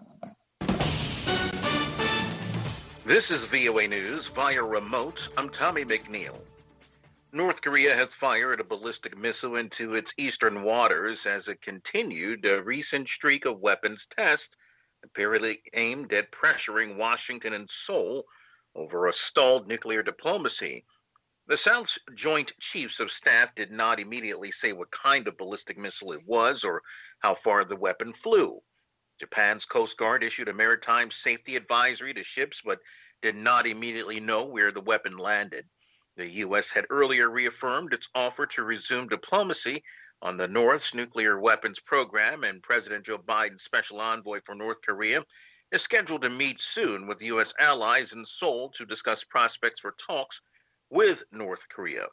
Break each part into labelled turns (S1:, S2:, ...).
S1: This is VOA News via remote. I'm Tommy McNeil. North Korea has fired a ballistic missile into its eastern waters as it continued a recent streak of weapons tests, apparently aimed at pressuring Washington and Seoul over a stalled nuclear diplomacy. The South's Joint Chiefs of Staff did not immediately say what kind of ballistic missile it was or how far the weapon flew. Japan's Coast Guard issued a maritime safety advisory to ships, but did not immediately know where the weapon landed. The U.S. had earlier reaffirmed its offer to resume diplomacy on the North's nuclear weapons program, and President Joe Biden's special envoy for North Korea is scheduled to meet soon with U.S. allies in Seoul to discuss prospects for talks with North Korea.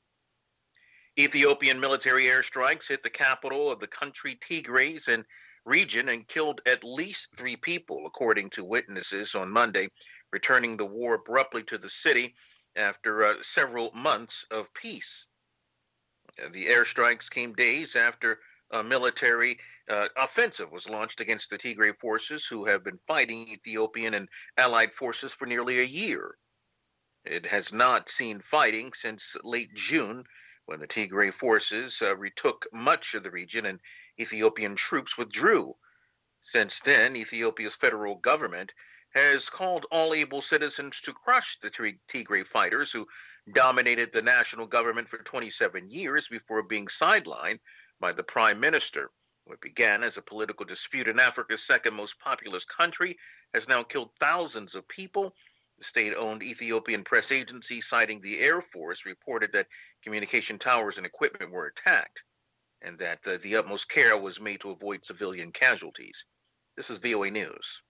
S1: Ethiopian military airstrikes hit the capital of the country, Tigray, and region and killed at least 3 people, according to witnesses on Monday, returning the war abruptly to the city after several months of peace. The airstrikes came days after a military offensive was launched against the Tigray forces, who have been fighting Ethiopian and allied forces for nearly a year. It has not seen fighting since late June, when the Tigray forces retook much of the region and Ethiopian troops withdrew. Since then, Ethiopia's federal government has called all able citizens to crush the Tigray fighters who dominated the national government for 27 years before being sidelined by the prime minister. What began as a political dispute in Africa's second most populous country has now killed thousands of people. The state-owned Ethiopian press agency, citing the Air Force, reported that communication towers and equipment were attacked, and that the utmost care was made to avoid civilian casualties. This is VOA News.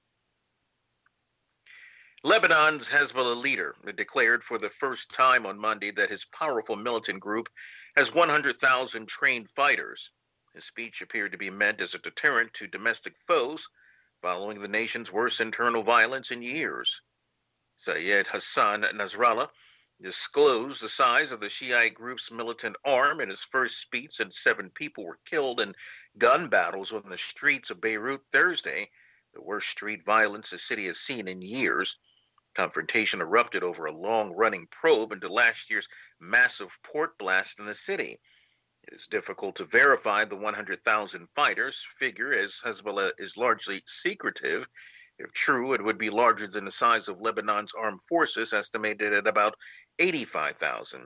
S1: Lebanon's Hezbollah leader declared for the first time on Monday that his powerful militant group has 100,000 trained fighters. His speech appeared to be meant as a deterrent to domestic foes following the nation's worst internal violence in years. Syed Hassan Nasrallah disclosed the size of the Shiite group's militant arm in his first speech, and 7 people were killed in gun battles on the streets of Beirut Thursday, the worst street violence the city has seen in years. Confrontation erupted over a long-running probe into last year's massive port blast in the city. It is difficult to verify the 100,000 fighters figure, as Hezbollah is largely secretive. If true, it would be larger than the size of Lebanon's armed forces, estimated at about 85,000.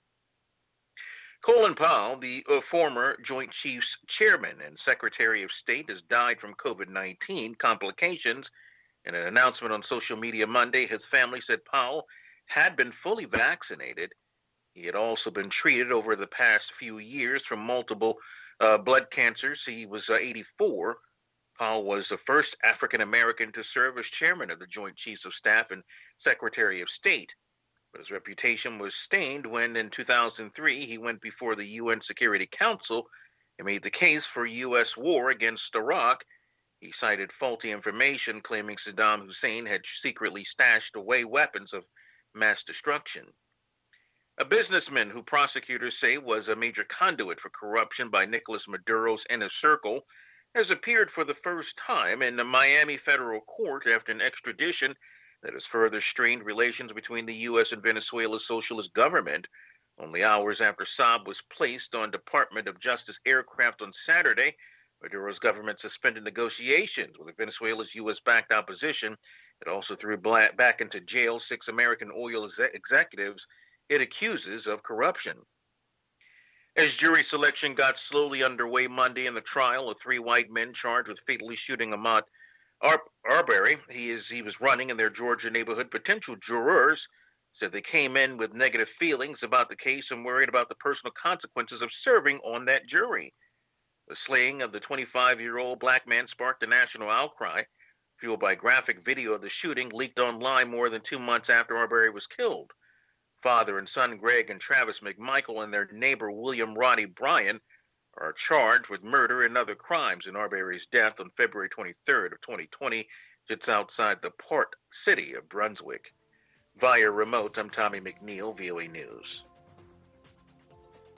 S1: Colin Powell, the former Joint Chiefs Chairman and Secretary of State, has died from COVID-19 complications. In an announcement on social media Monday, his family said Powell had been fully vaccinated. He had also been treated over the past few years from multiple blood cancers. He was 84. Powell was the first African American to serve as chairman of the Joint Chiefs of Staff and Secretary of State. But his reputation was stained when, in 2003, he went before the UN Security Council and made the case for U.S. war against Iraq. He cited faulty information claiming Saddam Hussein had secretly stashed away weapons of mass destruction. A businessman who prosecutors say was a major conduit for corruption by Nicolas Maduro's inner circle has appeared for the first time in the Miami federal court after an extradition that has further strained relations between the U.S. and Venezuela's socialist government. Only hours after Saab was placed on Department of Justice aircraft on Saturday, Maduro's government suspended negotiations with Venezuela's U.S.-backed opposition. It also threw back into jail 6 American oil executives it accuses of corruption. As jury selection got slowly underway Monday in the trial of 3 white men charged with fatally shooting Ahmaud Arbery, he was running in their Georgia neighborhood, potential jurors said they came in with negative feelings about the case and worried about the personal consequences of serving on that jury. The slaying of the 25-year-old black man sparked a national outcry, fueled by graphic video of the shooting leaked online more than 2 months after Arbery was killed. Father and son Greg and Travis McMichael and their neighbor William Roddy Bryan are charged with murder and other crimes in Arbery's death on February 23rd of 2020, just outside the port city of Brunswick. Via remote, I'm Tommy McNeil, VOA News.